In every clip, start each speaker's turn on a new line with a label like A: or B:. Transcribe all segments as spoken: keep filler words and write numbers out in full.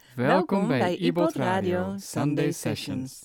A: Welkom bij iBot Radio Sunday Sessions.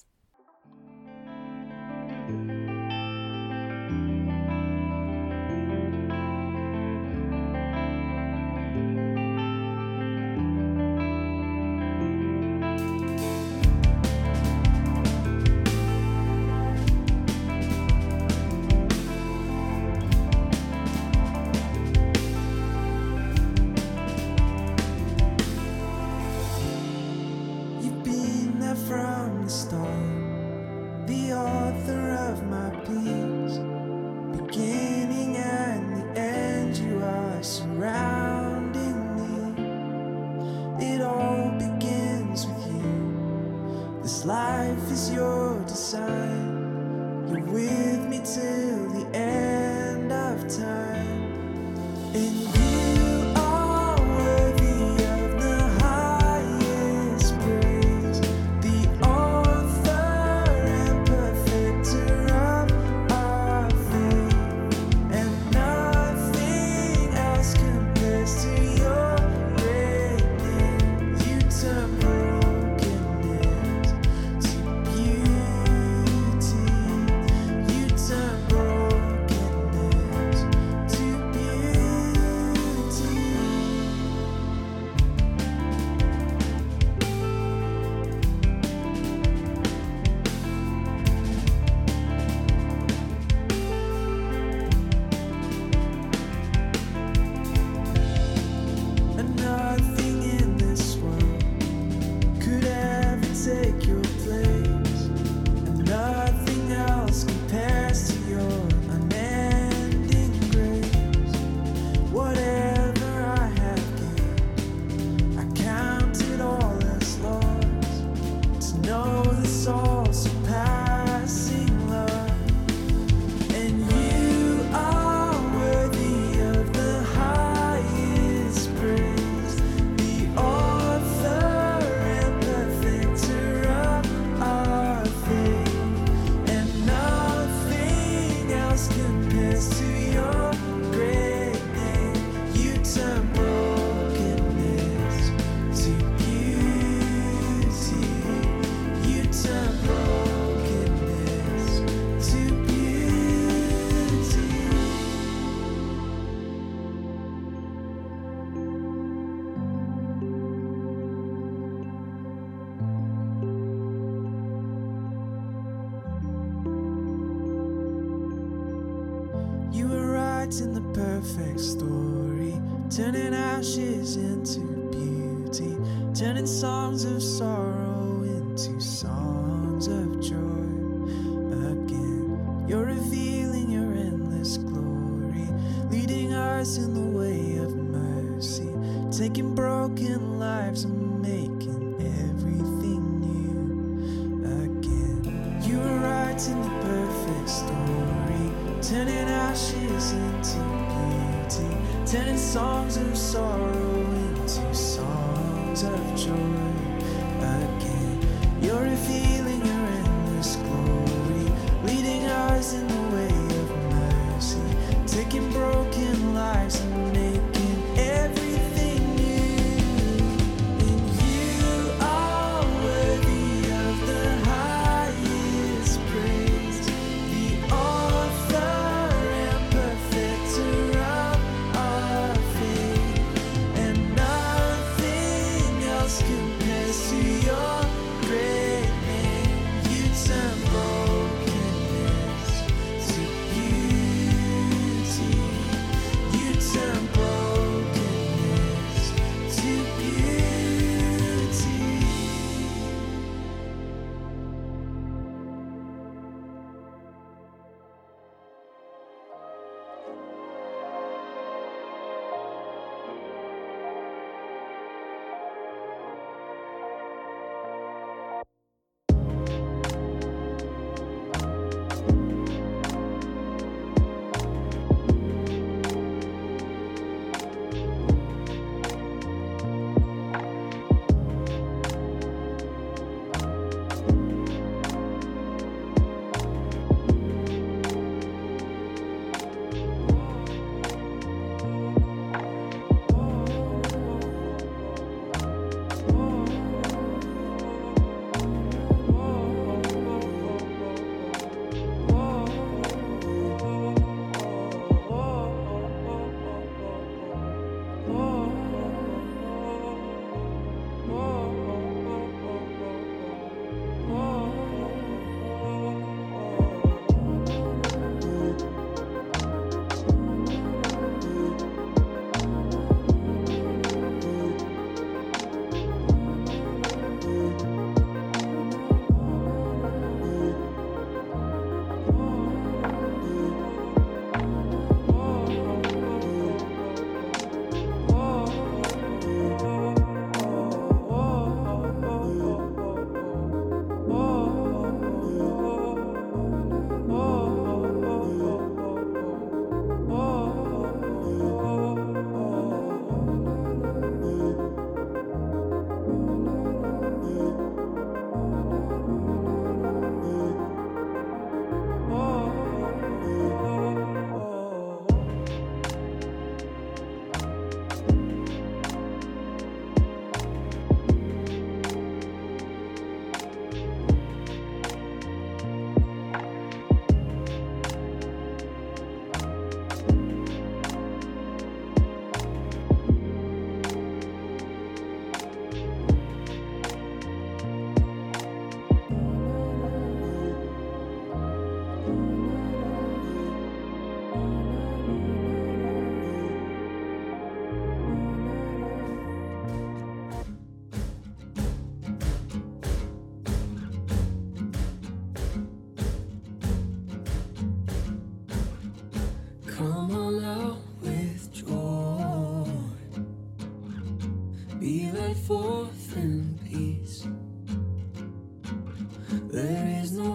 B: From the start, the author of my peace, beginning and the end, you are surrounding me. It all begins with you. This life is your design. You're with me till the end of time. And you are worthy of the highest praise. The author and perfecter of our faith, and nothing else compares to your greatness. You turn brokenness to beauty. You turn brokenness to beauty. And nothing in this world could ever take your place, and nothing else compares to your unending grace. Whatever I have gained, I count it all as loss to know this all surpassing love. And you are worthy of the highest praise, the author and perfecter of our faith, and nothing else compares to your great name. You turn brokenness to beauty. You turn brokenness to beauty. You were writing the perfect story, turning ashes into beauty, turning songs of sorrow into songs of joy. Again, you're revealing your endless glory, leading us in the way of mercy, taking broken lives and making everything new. Again, you were writing the perfect story, turning ashes into beauty, turning songs of sorrow into songs of joy. Again, you're revealing your endless glory, leading us in the way of mercy, taking broken lives and making everything new. And you are worthy of the highest praise, the author and perfecter of our faith, and nothing else compares to your great name. You turn brokenness to beauty. You turn brokenness to beauty.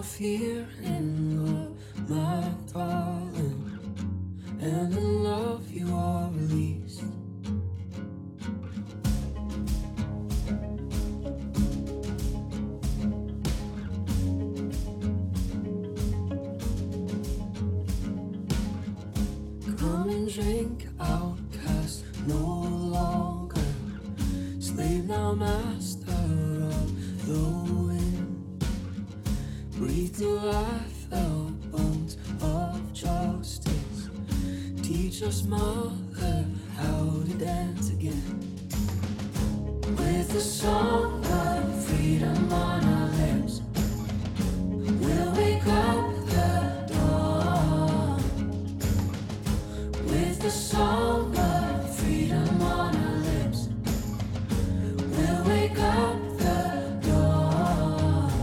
B: your fear in love, my darling, and in love you are released. Come and drink, outcast, no longer slave, now master of the wind. Breathe new life, the bones of justice. Teach us, Mother, how to dance again. With the song of freedom on our lips, we'll wake up the dawn. With the song of freedom on our lips, we'll wake up the dawn.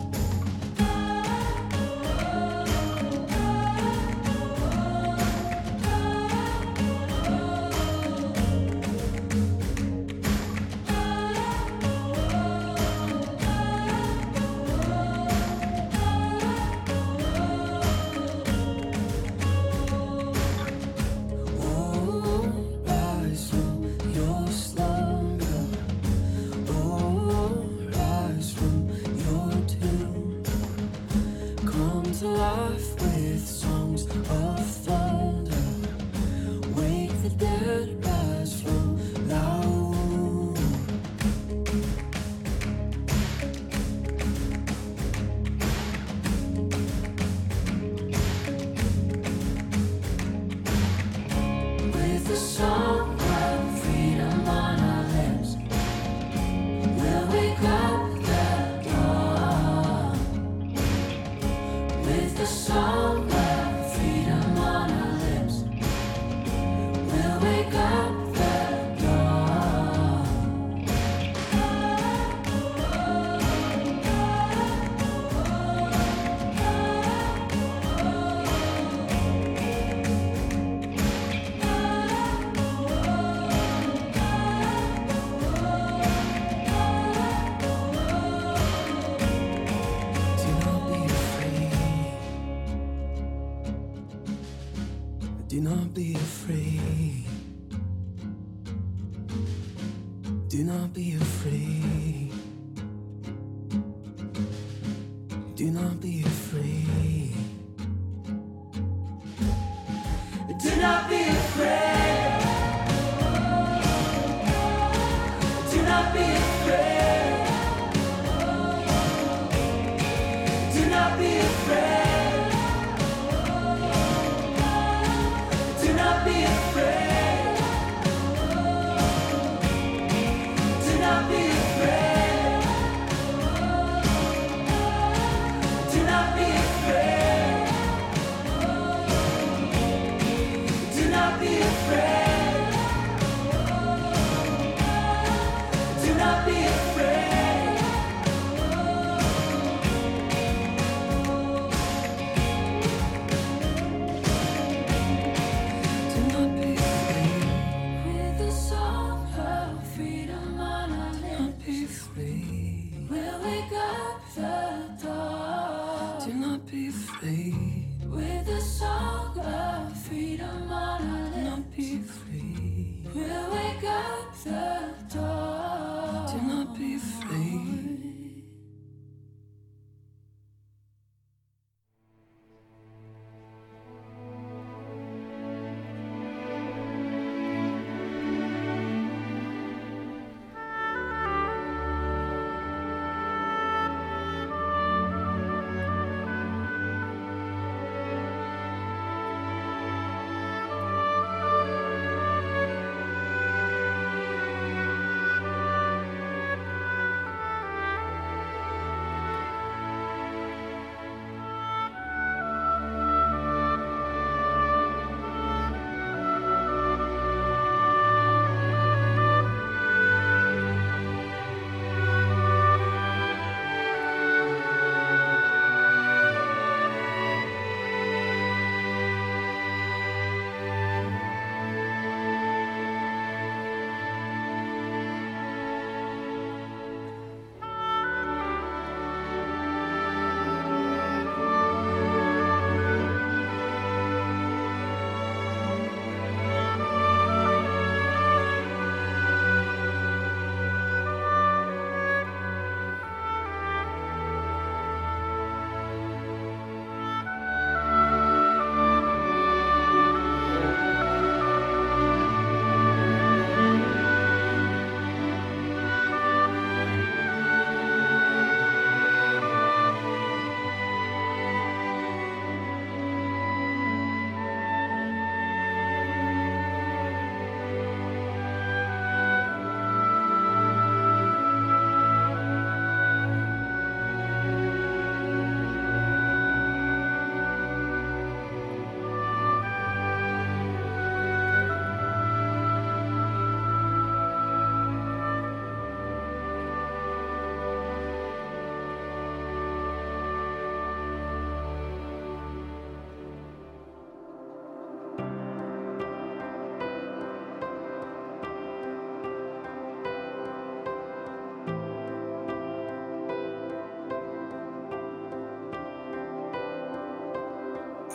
B: Life with songs of thunder. Wake the dead, rise from thy womb. With the song of freedom on our lips, we'll wake up the dawn. With the song of freedom on our lips, we'll wake up the dawn. Do not be afraid. Do not be afraid. Do not be afraid. Do not be afraid. Do not be afraid. Do not be afraid. Do not be afraid. Do not be afraid. Do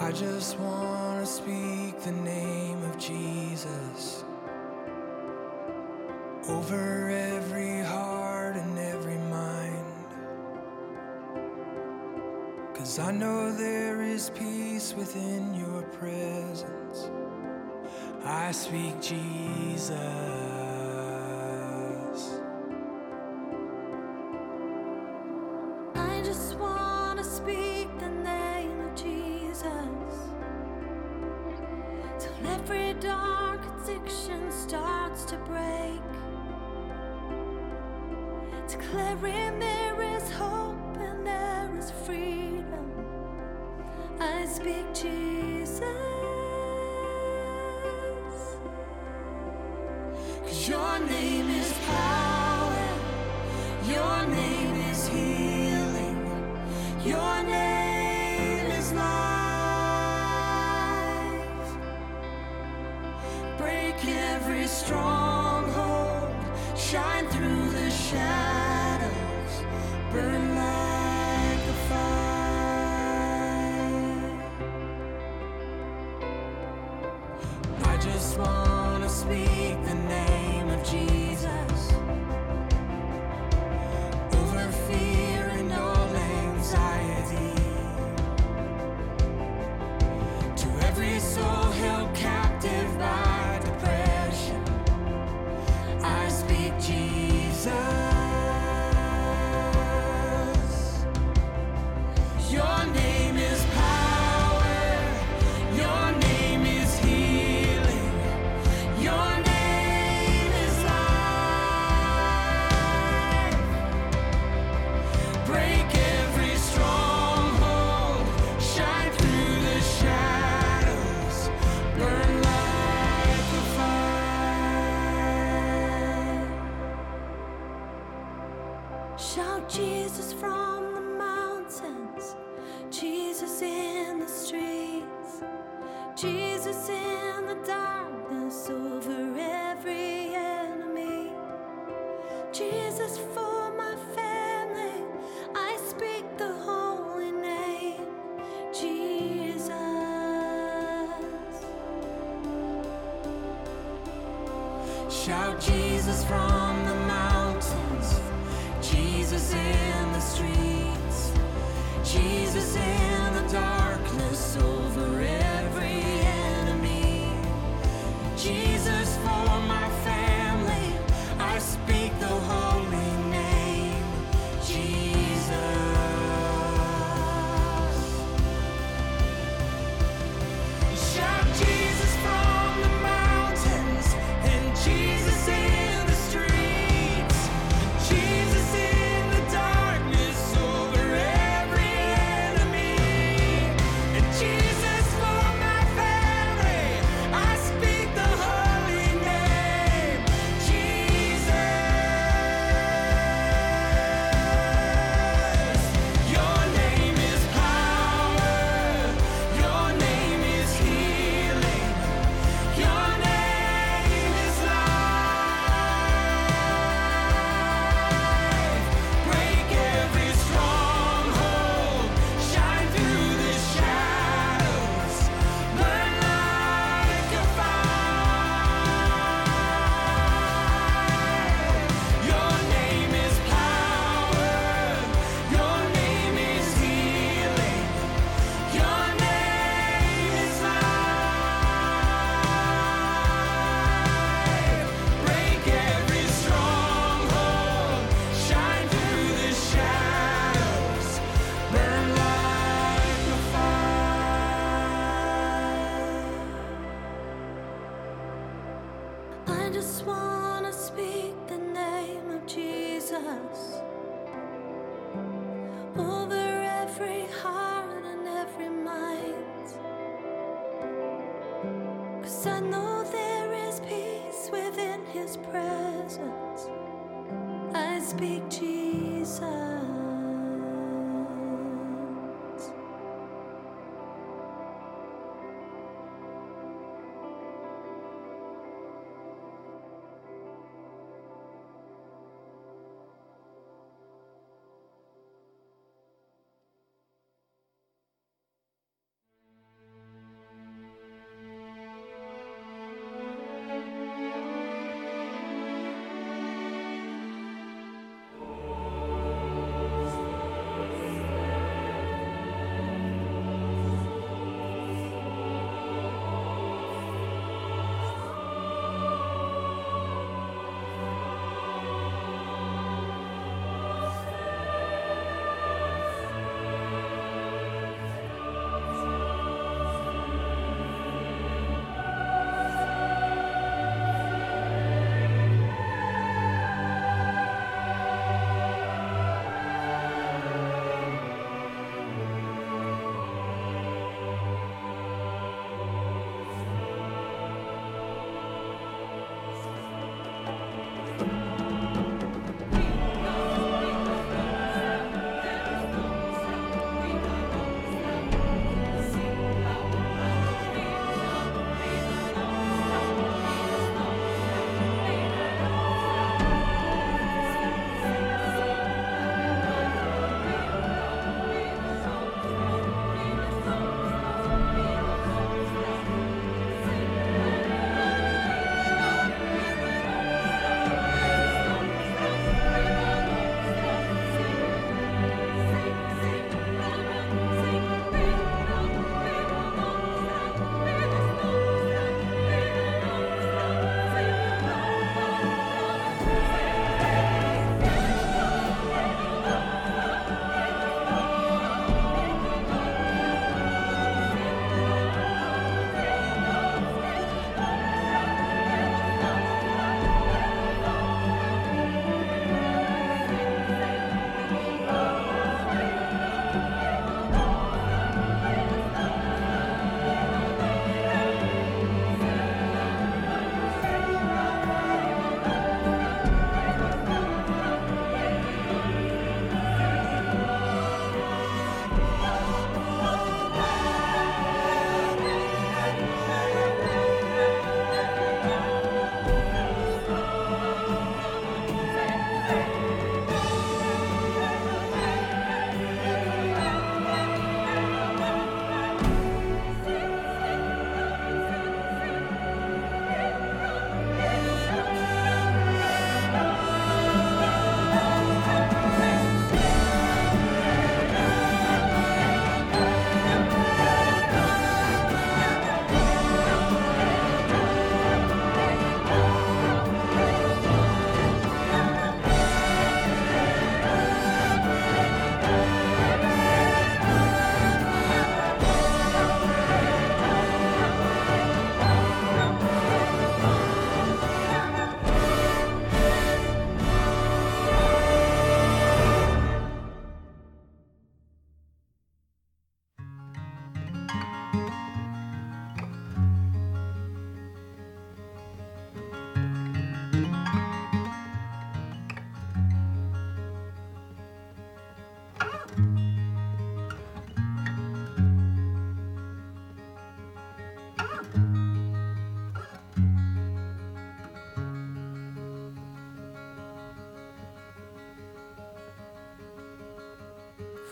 C: I just want to speak the name of Jesus over every heart and every mind. 'Cause I know there is peace within your presence. I speak Jesus.
B: I just want to speak the name of Jesus till every dark addiction starts to break, declaring there is hope and there is freedom. I speak Jesus. 'Cause your name is power, your name is healing, your name is life. Break every stronghold, shine through the shadows, burn like a fire. I just want to speak the name of Jesus over fear and all anxiety, to every soul held captive by depression. I speak Jesus. Your name is power, your name is healing, your name is life. Break every stronghold, shine through the shadows, burn like a fire. Shout Jesus from the mountains, Jesus in the streets, Jesus in the darkness over every enemy, Jesus for my family. I speak the holy name, Jesus. Shout Jesus from the mountains, Jesus in the streets, Jesus in the darkness over every enemy, Jesus for my family. I speak the holy name, Jesus. Shout Jesus from the mountains and Jesus in the streets, Jesus in the darkness over every enemy, and Jesus for my family. I speak the holy name, Jesus. Your name is power, your name is healing, your name is life. Break every stronghold, shine through the shadows, burn like a fire. Your name is power, your name is healing, your name is life. Break every stronghold, shine through the shadows, burn like a fire. I just want to speak the name of Jesus over every heart and every mind. 'Cause I know there is peace within his presence. I speak Jesus.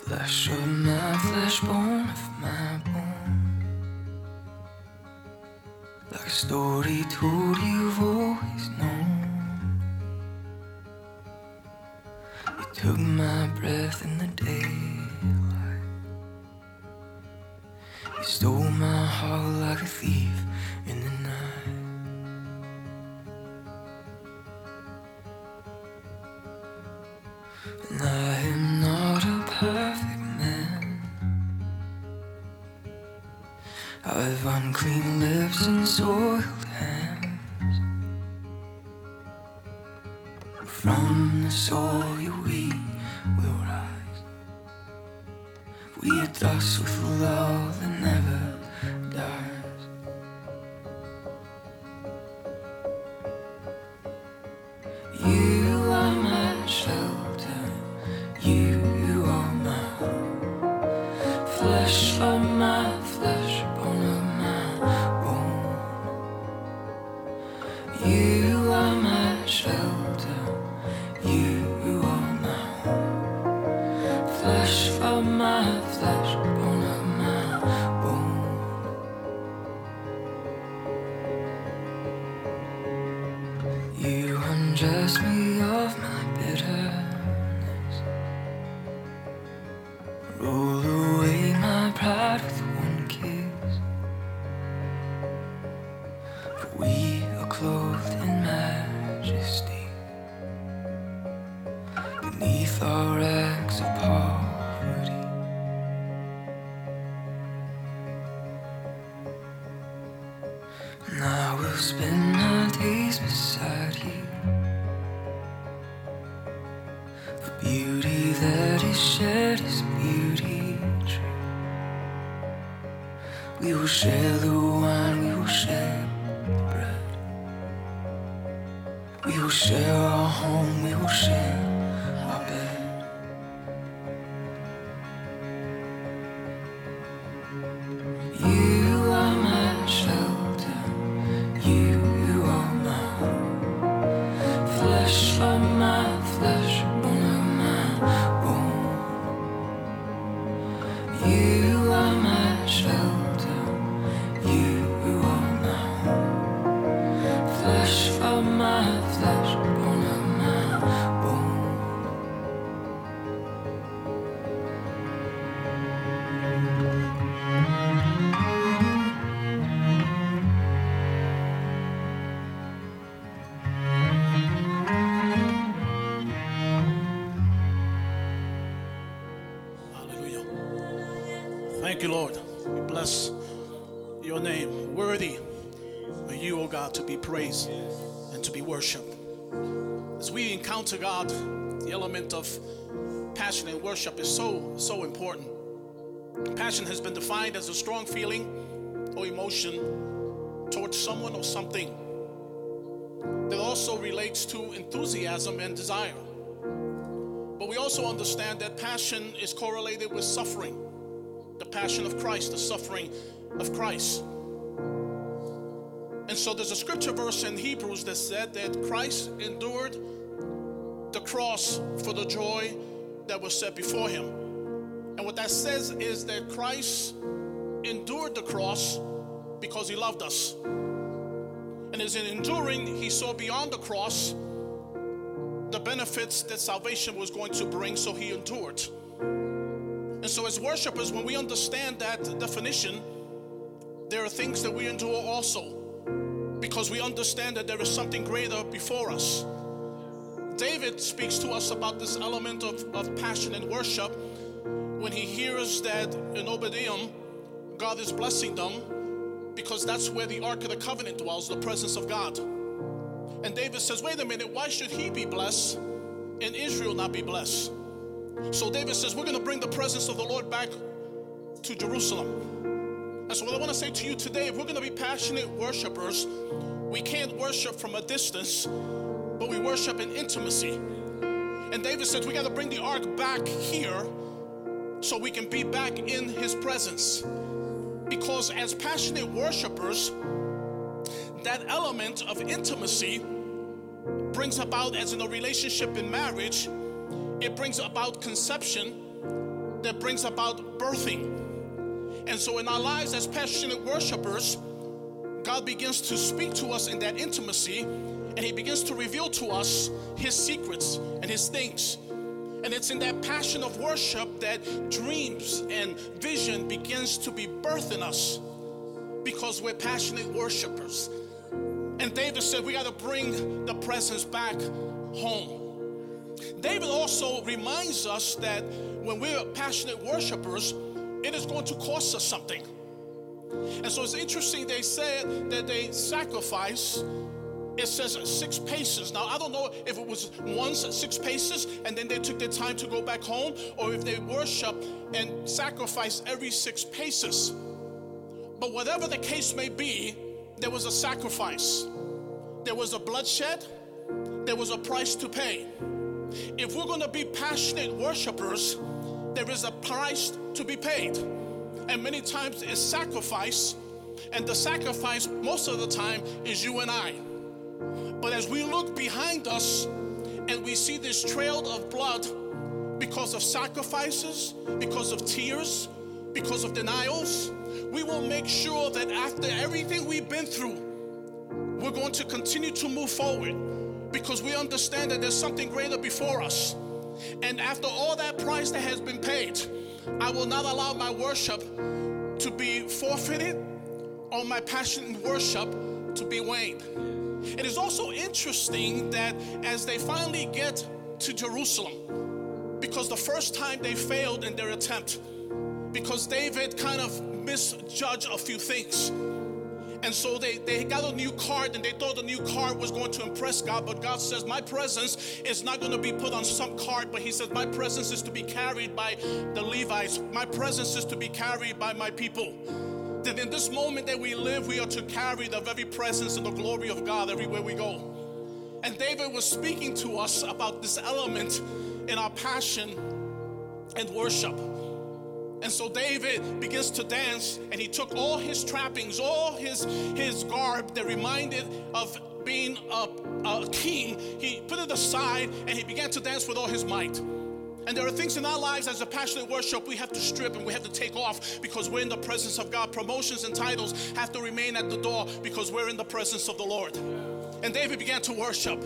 C: Flesh of my flesh, bone of my bone. Like a story told you've always known. You took my breath in the daylight. You stole my heart like a thief in the night. And I am not a perfect man. I've unclean lips and soiled hands. From the soil we will rise. We are dust with love that never dies. You are my shelter. You are my home. Flesh of my flesh, bone of my bone. You are my shelter. You are my home. Flesh of my flesh, bone of my bone. You undress me of my bitterness. Roll away my pride with one kiss. For we are clothed in majesty. Beneath our rags of poverty. And I will spend my days beside you. For beauty that is shared is beauty true. We will share the wine, we will share the bread. We will share our home, we will share our bed. You are my shelter, you are my home. Flesh of my flesh, bone of my bone. You are my shelter, you are my home. Flesh of my flesh, bone of my bone.
D: Hallelujah. Thank you, Lord. We bless your name. Worthy are you, O God, to be praised and to be worshipped. As we encounter God, the element of passion and worship is so, so important. Passion has been defined as a strong feeling or emotion towards someone or something that also relates to enthusiasm and desire. But we also understand that passion is correlated with suffering. The passion of Christ, the suffering of Christ. And so there's a scripture verse in Hebrews that said that Christ endured the cross for the joy that was set before him. And what that says is that Christ endured the cross because he loved us. And as in enduring, he saw beyond the cross the benefits that salvation was going to bring, so he endured. And so as worshipers, when we understand that definition, there are things that we endure also, because we understand that there is something greater before us. David speaks to us about this element of, of passion and worship when he hears that in Obadiah, God is blessing them because that's where the Ark of the Covenant dwells, the presence of God. And David says, wait a minute, why should he be blessed and Israel not be blessed? So David says, we're going to bring the presence of the Lord back to Jerusalem. And so what I want to say to you today, if we're going to be passionate worshipers, we can't worship from a distance, but we worship in intimacy. And David says we got to bring the ark back here so we can be back in his presence. Because as passionate worshipers, that element of intimacy brings about, as in a relationship in marriage, it brings about conception that brings about birthing. And so in our lives as passionate worshipers, God begins to speak to us in that intimacy, and he begins to reveal to us his secrets and his things. And it's in that passion of worship that dreams and vision begins to be birthed in us, because we're passionate worshipers. And David said we got to bring the presence back home. David also reminds us that when we're passionate worshipers, it is going to cost us something. And so it's interesting, they said that they sacrifice, it says six paces. Now, I don't know if it was once six paces and then they took their time to go back home, or if they worship and sacrifice every six paces. But whatever the case may be, there was a sacrifice. There was a bloodshed. There was a price to pay. If we're going to be passionate worshipers, there is a price to be paid. And many times it's sacrifice. And the sacrifice most of the time is you and I. But as we look behind us and we see this trail of blood because of sacrifices, because of tears, because of denials, we will make sure that after everything we've been through, we're going to continue to move forward, because we understand that there's something greater before us. And after all that price that has been paid, I will not allow my worship to be forfeited or my passion in worship to be waned. It is also interesting that as they finally get to Jerusalem, because the first time they failed in their attempt, because David kind of misjudged a few things. And so they, they got a new card, and they thought the new card was going to impress God. But God says, my presence is not going to be put on some card, but he says, my presence is to be carried by the Levites. My presence is to be carried by my people. That in this moment that we live, we are to carry the very presence and the glory of God everywhere we go. And David was speaking to us about this element in our passion and worship. And so David begins to dance, and he took all his trappings, all his, his garb that reminded of being a, a king. He put it aside, and he began to dance with all his might. And there are things in our lives as a passionate worship we have to strip and we have to take off, because we're in the presence of God. Promotions and titles have to remain at the door because we're in the presence of the Lord. And David began to worship.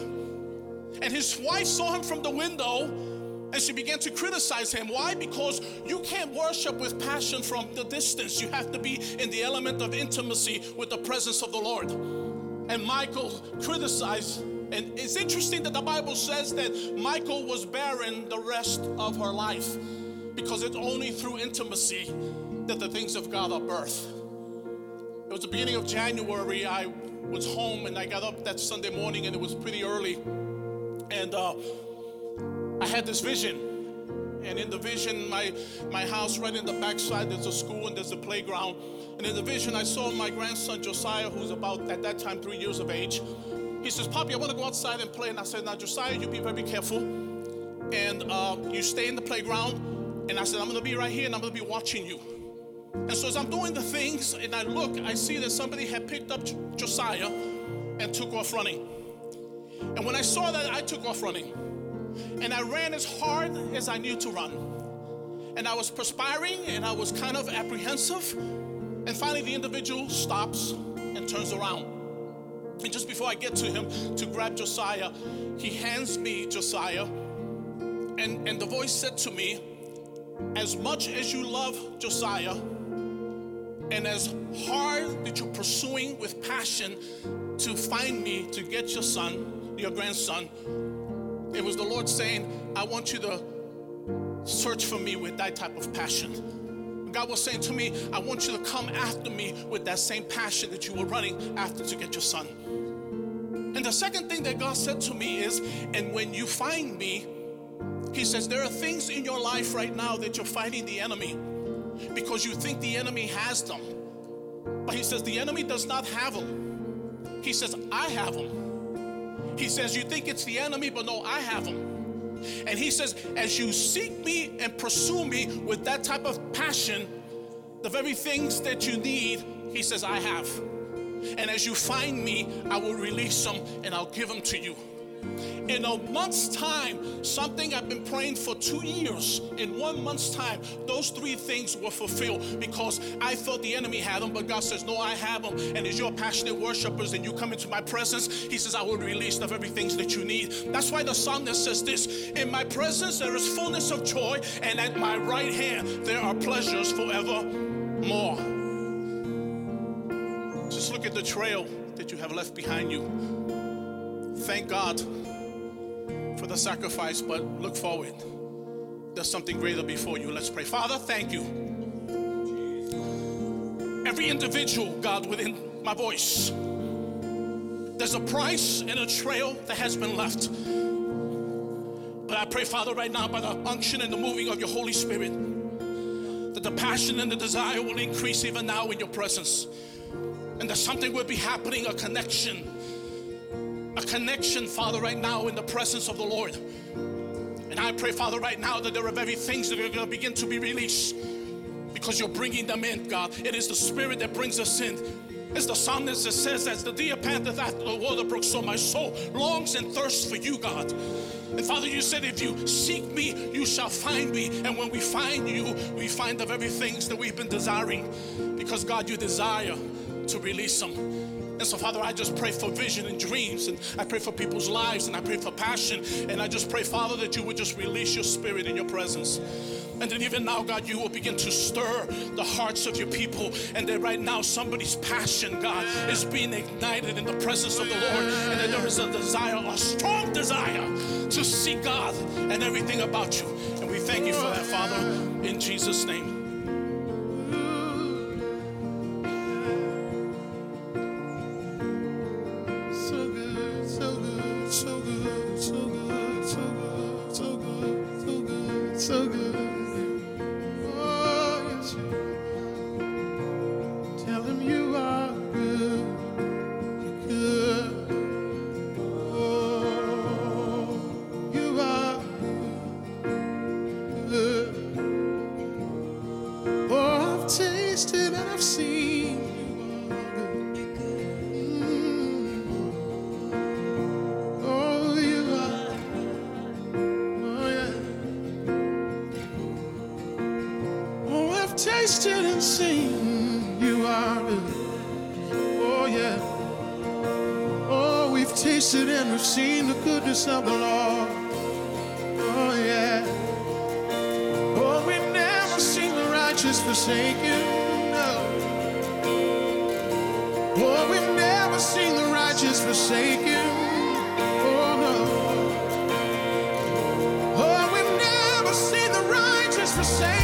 D: And his wife saw him from the window, and she began to criticize him. Why? Because you can't worship with passion from the distance. You have to be in the element of intimacy with the presence of the Lord. And Michal criticized. And it's interesting that the Bible says that Michal was barren the rest of her life, because it's only through intimacy that the things of God are birthed. It was the beginning of January. I was home, and I got up that Sunday morning, and it was pretty early. And uh, I had this vision. And in the vision, my, my house right in the backside, there's a school and there's a playground. And in the vision, I saw my grandson, Josiah, who's about, at that time, three years of age. He says, Poppy, I want to go outside and play. And I said, now, Josiah, you be very careful. And uh, you stay in the playground. And I said, I'm going to be right here, and I'm going to be watching you. And so as I'm doing the things, and I look, I see that somebody had picked up J- Josiah and took off running. And when I saw that, I took off running. And I ran as hard as I knew to run. And I was perspiring, and I was kind of apprehensive. And finally, the individual stops and turns around. And just before I get to him to grab Josiah, he hands me Josiah. And, and the voice said to me, as much as you love Josiah, and as hard that you're pursuing with passion to find me, to get your son, your grandson, it was the Lord saying, I want you to search for me with that type of passion. God was saying to me, I want you to come after me with that same passion that you were running after to get your son. And the second thing that God said to me is, and when you find me, he says, there are things in your life right now that you're fighting the enemy because you think the enemy has them. But he says, the enemy does not have them. He says, I have them. He says, you think it's the enemy, but no, I have them. And he says, as you seek me and pursue me with that type of passion, the very things that you need, he says, I have. And as you find me, I will release them and I'll give them to you. In a month's time, something I've been praying for two years, in one month's time, those three things were fulfilled because I thought the enemy had them, but God says, no, I have them. And as you're passionate worshipers and you come into my presence, he says, I will release the very things that you need. That's why the psalmist says this, in my presence there is fullness of joy, and at my right hand there are pleasures forevermore. Just look at the trail that you have left behind you. Thank God for the sacrifice, but look forward. There's something greater before you. Let's pray. Father, thank you. Every individual, God, within my voice, there's a price and a trail that has been left. But I pray, Father, right now, by the unction and the moving of your Holy Spirit, that the passion and the desire will increase even now in your presence. And that something will be happening, a connection. A connection, Father, right now in the presence of the Lord. And I pray, Father, right now that there are very things that are going to begin to be released because you're bringing them in, God. It is the Spirit that brings us in. It's the psalmist that says, as the deer panteth after the water brook, so my soul longs and thirsts for you, God. And Father, you said, if you seek me, you shall find me. And when we find you, we find the very things that we've been desiring. Because, God, you desire to release them. And so, Father, I just pray for vision and dreams, and I pray for people's lives, and I pray for passion, and I just pray, Father, that you would just release your Spirit in your presence. And that even now, God, you will begin to stir the hearts of your people, and that right now somebody's passion, God, is being ignited in the presence of the Lord, and that there is a desire, a strong desire to see God and everything about you. And we thank you for that, Father, in Jesus' name.
E: So good, oh yes, you are. Tell him you are good, you're good. Oh, you are good. Oh, I've tasted and I've seen you are good. Mm. Oh, you are. Oh yeah. Tasted and seen you are good. Oh yeah. Oh, we've tasted and we've seen the goodness of the Lord. Oh yeah. Oh, we've never seen the righteous forsaken. No. Oh, we've never seen the righteous forsaken. Oh no. Oh, we've never seen the righteous forsaken.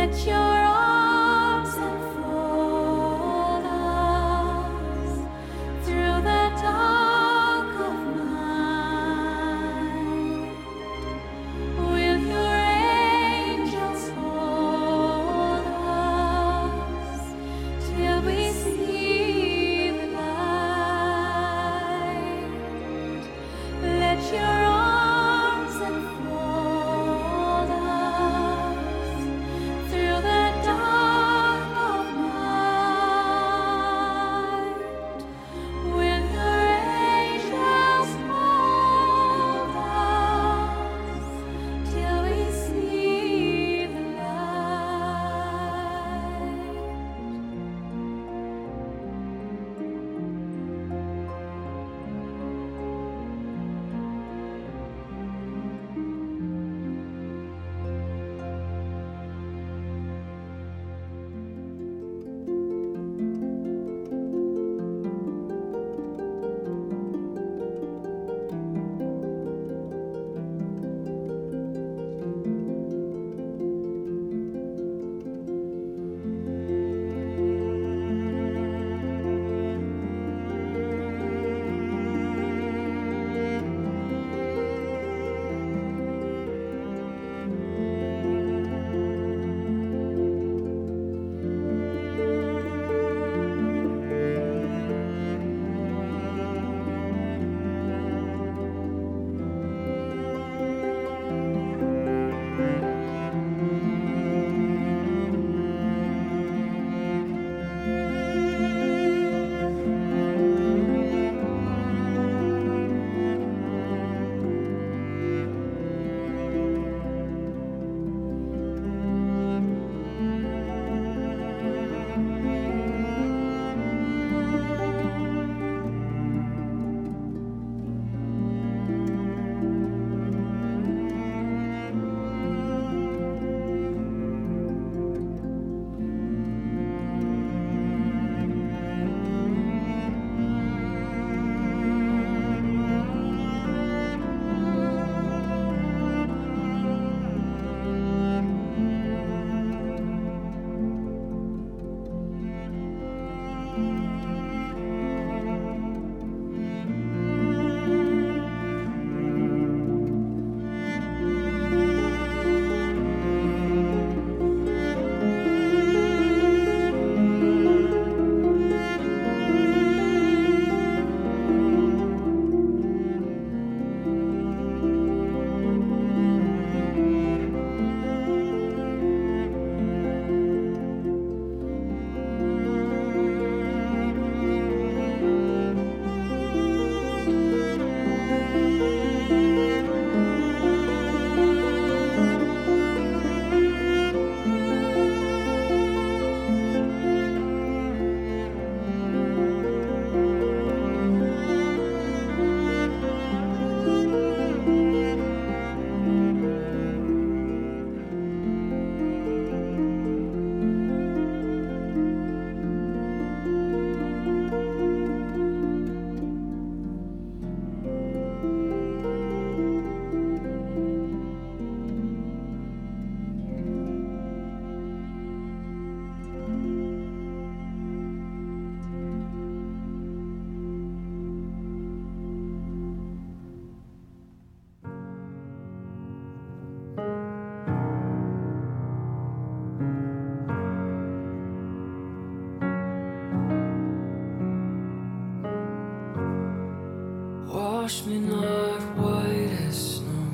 C: Wash me not white as snow,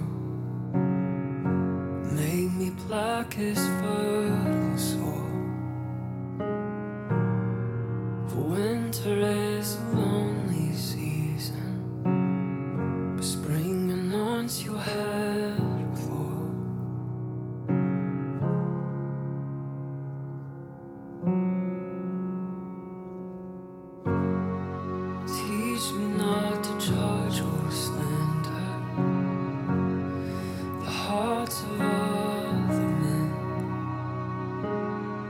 C: make me black as fertile soil. For winter is a lonely season, but spring anoints your head with oil. Teach me not to judge or slander the hearts of other men.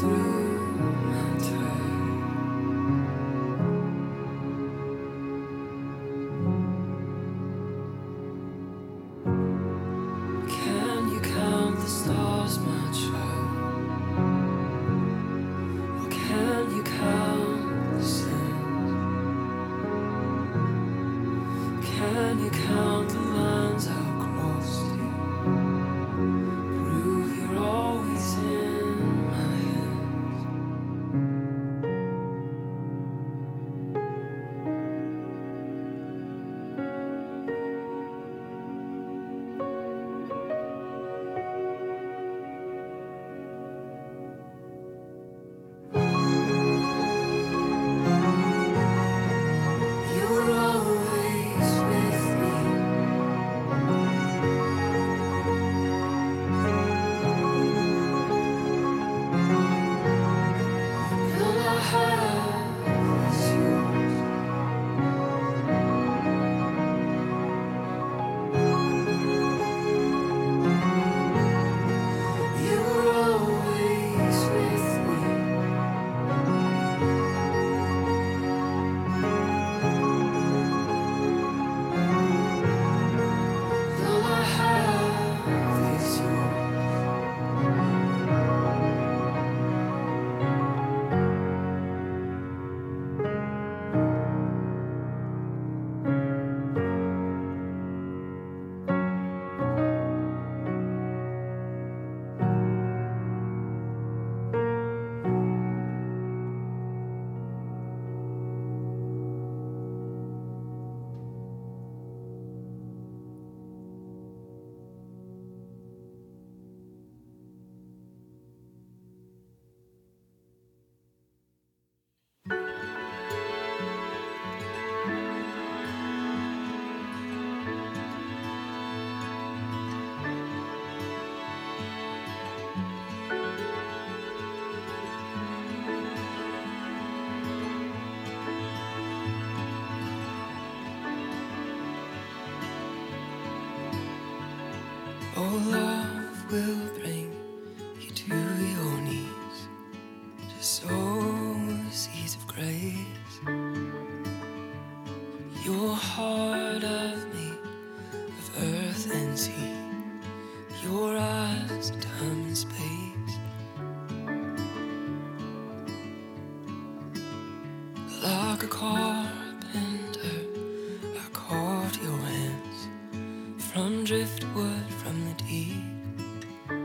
C: Oh, love will bring you to your knees to sow seeds of grace. Your heart of me, of earth and sea, your eyes time and space. Like a carpenter, I caught your hands from driftwood from the deep,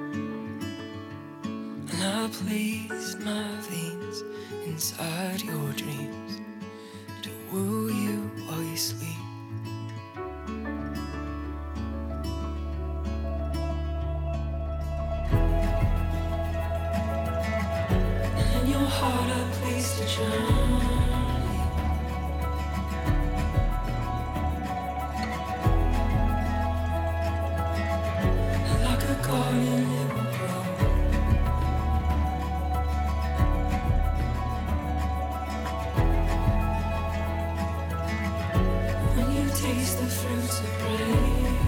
C: and I placed my veins inside your dreams to woo you while you sleep. And in your heart I placed a journey. Garden it will grow. When you taste the fruits of grace,